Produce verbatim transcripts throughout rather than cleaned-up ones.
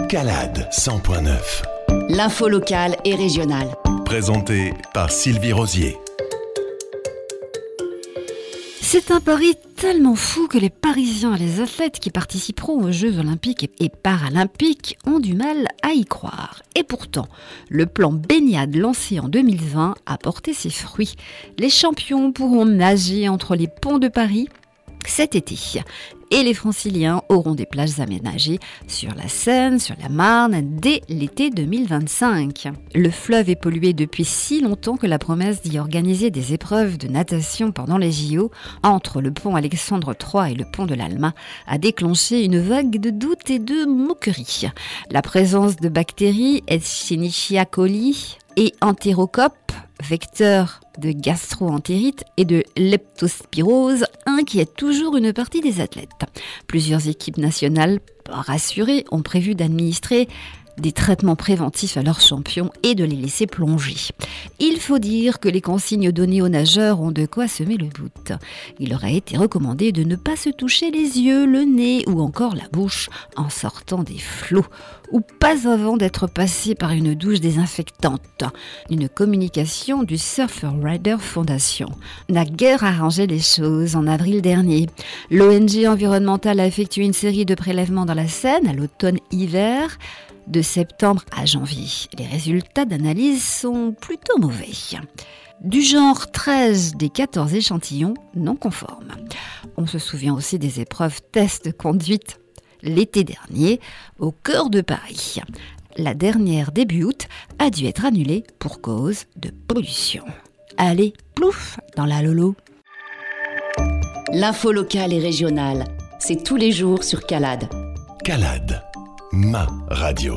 Calade cent point neuf. L'info locale et régionale. Présenté par Sylvie Rosier. C'est un pari tellement fou que les Parisiens et les athlètes qui participeront aux Jeux Olympiques et Paralympiques ont du mal à y croire. Et pourtant, le plan baignade lancé en deux mille vingt a porté ses fruits. Les champions pourront nager entre les ponts de Paris cet été. Et les Franciliens auront des plages aménagées sur la Seine, sur la Marne, dès l'été deux mille vingt-cinq. Le fleuve est pollué depuis si longtemps que la promesse d'y organiser des épreuves de natation pendant les J O, entre le pont Alexandre trois et le pont de l'Alma, a déclenché une vague de doutes et de moqueries. La présence de bactéries Escherichia coli et Entérocoque, vecteur de gastro-entérite et de leptospirose, inquiète toujours une partie des athlètes. Plusieurs équipes nationales, rassurées, ont prévu d'administrer des traitements préventifs à leurs champions et de les laisser plonger. Il faut dire que les consignes données aux nageurs ont de quoi semer le doute. Il aurait été recommandé de ne pas se toucher les yeux, le nez ou encore la bouche en sortant des flots, ou pas avant d'être passé par une douche désinfectante. Une communication du Surfer Rider Foundation n'a guère arrangé les choses en avril dernier. L'O N G environnementale a effectué une série de prélèvements dans la Seine à l'automne-hiver, de septembre à janvier. Les résultats d'analyse sont plutôt mauvais. Du genre treize des quatorze échantillons non conformes. On se souvient aussi des épreuves test conduites l'été dernier au cœur de Paris. La dernière début août a dû être annulée pour cause de pollution. Allez, plouf dans la lolo. L'info locale et régionale, c'est tous les jours sur Calade. Calade, ma radio.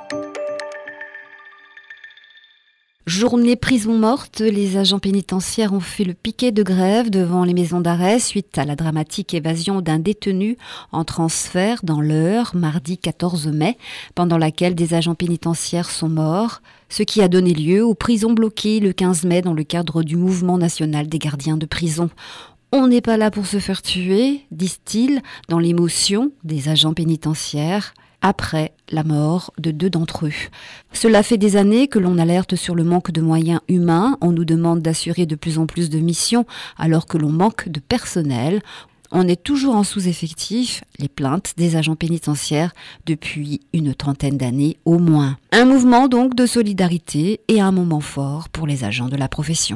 Journée prison morte, les agents pénitentiaires ont fait le piquet de grève devant les maisons d'arrêt suite à la dramatique évasion d'un détenu en transfert dans l'Eure, mardi quatorze mai, pendant laquelle des agents pénitentiaires sont morts, ce qui a donné lieu aux prisons bloquées le quinze mai dans le cadre du mouvement national des gardiens de prison. On n'est pas là pour se faire tuer, disent-ils, dans l'émotion des agents pénitentiaires, après la mort de deux d'entre eux. Cela fait des années que l'on alerte sur le manque de moyens humains. On nous demande d'assurer de plus en plus de missions alors que l'on manque de personnel. On est toujours en sous-effectif, les plaintes des agents pénitentiaires depuis une trentaine d'années au moins. Un mouvement donc de solidarité et un moment fort pour les agents de la profession.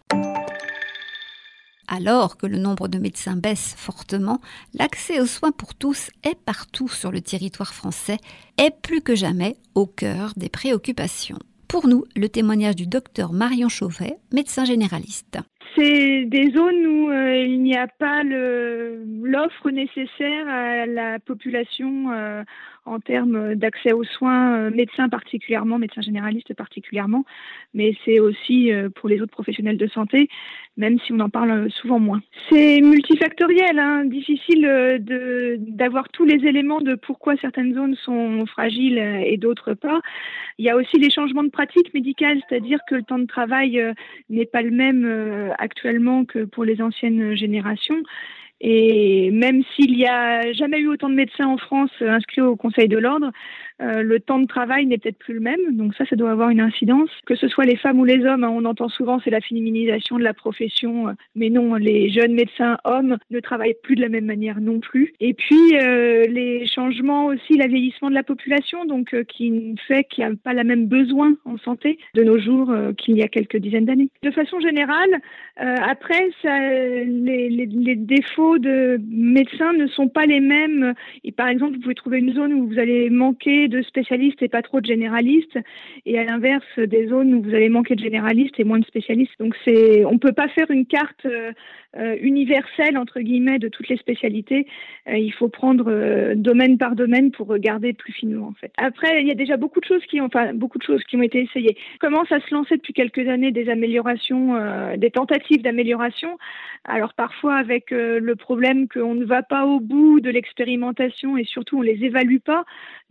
Alors que le nombre de médecins baisse fortement, l'accès aux soins pour tous est partout sur le territoire français, est plus que jamais au cœur des préoccupations. Pour nous, le témoignage du docteur Marion Chauvet, médecin généraliste. C'est des zones où euh, il n'y a pas le, l'offre nécessaire à la population euh, en termes d'accès aux soins, euh, médecins particulièrement, médecins généralistes particulièrement, mais c'est aussi euh, pour les autres professionnels de santé, même si on en parle souvent moins. C'est multifactoriel, hein, difficile euh, de, d'avoir tous les éléments de pourquoi certaines zones sont fragiles et d'autres pas. Il y a aussi les changements de pratique médicale, c'est-à-dire que le temps de travail euh, n'est pas le même euh, actuellement que pour les anciennes générations. Et même s'il n'y a jamais eu autant de médecins en France inscrits au Conseil de l'Ordre, euh, le temps de travail n'est peut-être plus le même. Donc ça, ça doit avoir une incidence. Que ce soit les femmes ou les hommes, hein, on entend souvent c'est la féminisation de la profession. Mais non, les jeunes médecins hommes ne travaillent plus de la même manière non plus. Et puis, euh, les changements aussi, le vieillissement de la population, donc euh, qui fait qu'il n'y a pas la même besoin en santé de nos jours euh, qu'il y a quelques dizaines d'années. De façon générale, euh, après, ça, les, les, les défauts de médecins ne sont pas les mêmes. Et par exemple, vous pouvez trouver une zone où vous allez manquer de spécialistes et pas trop de généralistes, et à l'inverse, des zones où vous allez manquer de généralistes et moins de spécialistes. Donc c'est, on peut pas faire une carte euh, euh, universelle entre guillemets de toutes les spécialités. Euh, il faut prendre euh, domaine par domaine pour regarder plus finement en fait. Après, il y a déjà beaucoup de choses qui ont, enfin beaucoup de choses qui ont été essayées. Commence à se lancer depuis quelques années des améliorations, euh, des tentatives d'amélioration. Alors parfois avec euh, le problème qu'on ne va pas au bout de l'expérimentation et surtout on les évalue pas. Donc savoir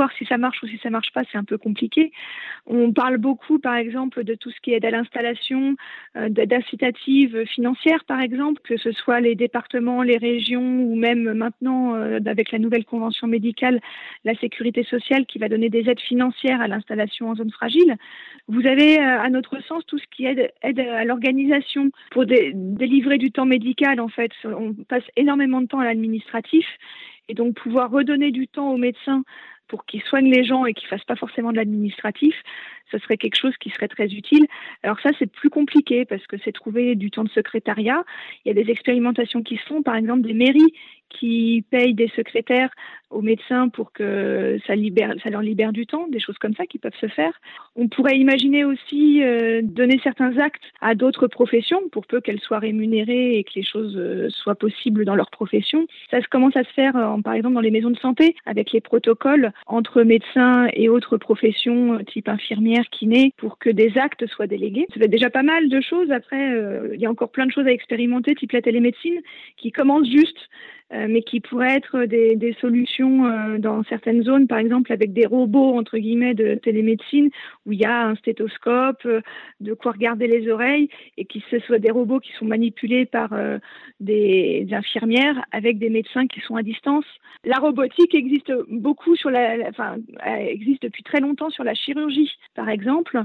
savoir si ça marche ou si ça marche pas, c'est un peu compliqué. On parle beaucoup, par exemple, de tout ce qui est aide à l'installation, euh, d'aide incitative financière, par exemple, que ce soit les départements, les régions ou même maintenant, euh, avec la nouvelle convention médicale, la sécurité sociale qui va donner des aides financières à l'installation en zone fragile. Vous avez, euh, à notre sens, tout ce qui aide, aide à l'organisation pour dé- délivrer du temps médical, en fait. On passe énormément de temps à l'administratif et donc pouvoir redonner du temps aux médecins pour qu'ils soignent les gens et qu'ils ne fassent pas forcément de l'administratif, ce serait quelque chose qui serait très utile. Alors ça, c'est plus compliqué parce que c'est trouver du temps de secrétariat. Il y a des expérimentations qui se font, par exemple des mairies qui payent des secrétaires aux médecins pour que ça libère, ça leur libère du temps, des choses comme ça qui peuvent se faire. On pourrait imaginer aussi euh, donner certains actes à d'autres professions pour peu qu'elles soient rémunérées et que les choses euh, soient possibles dans leur profession. Ça se commence à se faire, euh, par exemple, dans les maisons de santé avec les protocoles entre médecins et autres professions, euh, type infirmières, kinés, pour que des actes soient délégués. Ça fait déjà pas mal de choses. Après, euh, il y a encore plein de choses à expérimenter, type la télémédecine, qui commence juste, euh, mais qui pourraient être des, des solutions euh, dans certaines zones, par exemple avec des robots, entre guillemets, de télémédecine, où il y a un stéthoscope, euh, de quoi regarder les oreilles, et qui ce soit des robots qui sont manipulés par euh, des, des infirmières avec des médecins qui sont à distance. La robotique existe beaucoup sur la, la enfin, existe depuis très longtemps sur la chirurgie, par exemple,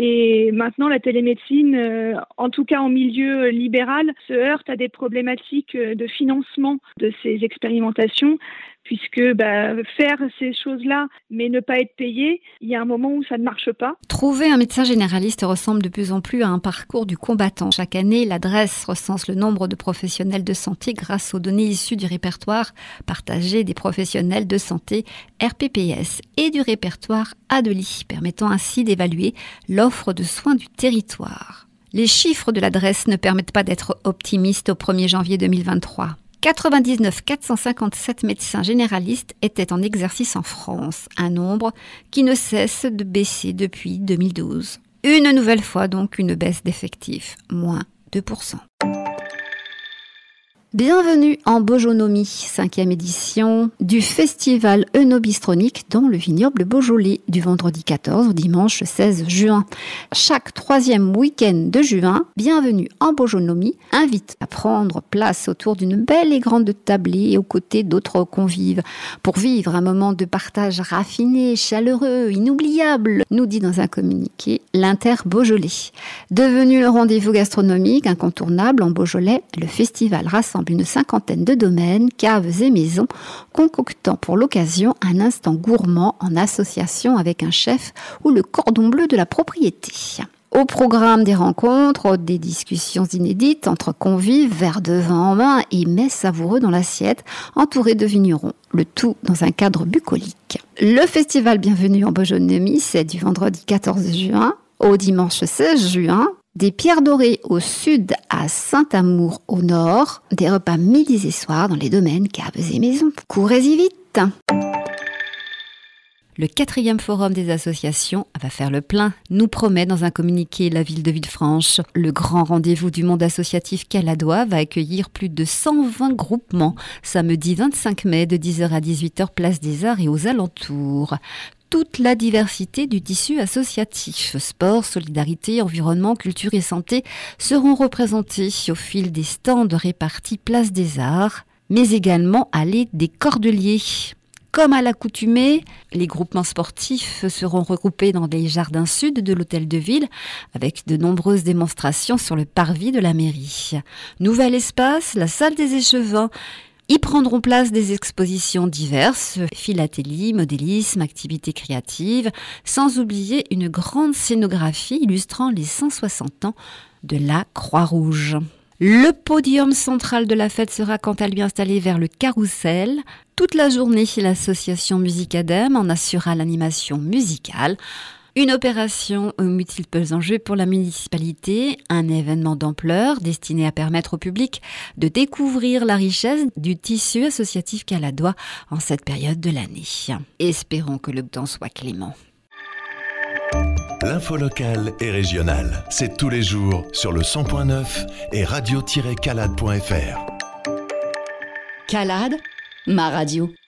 et maintenant la télémédecine, euh, en tout cas en milieu libéral, se heurte à des problématiques de financement de ces expérimentations, puisque bah, faire ces choses-là, mais ne pas être payé, il y a un moment où ça ne marche pas. Trouver un médecin généraliste ressemble de plus en plus à un parcours du combattant. Chaque année, l'A D R E S recense le nombre de professionnels de santé grâce aux données issues du répertoire partagé des professionnels de santé R P P S et du répertoire A D L I, permettant ainsi d'évaluer l'offre de soins du territoire. Les chiffres de l'A D R E S ne permettent pas d'être optimistes au premier janvier deux mille vingt-trois. quatre-vingt-dix-neuf mille quatre cent cinquante-sept médecins généralistes étaient en exercice en France, un nombre qui ne cesse de baisser depuis deux mille douze. Une nouvelle fois donc une baisse d'effectifs, moins deux pour cent. Bienvenue en Beaujonomie, cinquième édition du festival œnobistronique dans le vignoble Beaujolais, du vendredi quatorze au dimanche seize juin. Chaque troisième week-end de juin, Bienvenue en Beaujonomie invite à prendre place autour d'une belle et grande tablée aux côtés d'autres convives pour vivre un moment de partage raffiné, chaleureux, inoubliable, nous dit dans un communiqué l'Inter-Beaujolais. Devenu le rendez-vous gastronomique incontournable en Beaujolais, le festival rassemble une cinquantaine de domaines, caves et maisons, concoctant pour l'occasion un instant gourmand en association avec un chef ou le cordon bleu de la propriété. Au programme des rencontres, des discussions inédites entre convives, verre de vin en main et mets savoureux dans l'assiette, entourés de vignerons, le tout dans un cadre bucolique. Le festival Bienvenue en Beaujonomie, c'est du vendredi quatorze juin au dimanche seize juin, des Pierres Dorées au sud à Saint-Amour au nord, des repas midis et soirs dans les domaines caves et maisons. Courez-y vite! Le quatrième forum des associations va faire le plein, nous promet dans un communiqué la ville de Villefranche. Le grand rendez-vous du monde associatif caladois va accueillir plus de cent vingt groupements, samedi vingt-cinq mai de dix heures à dix-huit heures, place des Arts et aux alentours. Toute la diversité du tissu associatif, sport, solidarité, environnement, culture et santé seront représentés au fil des stands répartis place des Arts, mais également allée des Cordeliers. Comme à l'accoutumée, les groupements sportifs seront regroupés dans les jardins sud de l'hôtel de ville avec de nombreuses démonstrations sur le parvis de la mairie. Nouvel espace, la salle des échevins. Y prendront place des expositions diverses, philatélie, modélisme, activités créatives, sans oublier une grande scénographie illustrant les cent soixante ans de la Croix-Rouge. Le podium central de la fête sera quant à lui installé vers le Carrousel. Toute la journée, l'association Musicadem en assurera l'animation musicale. Une opération aux multiples enjeux pour la municipalité, un événement d'ampleur destiné à permettre au public de découvrir la richesse du tissu associatif caladois en cette période de l'année. Espérons que le temps soit clément. L'info locale et régionale, c'est tous les jours sur le cent point neuf et radio tiret calade point f r. Calade, ma radio.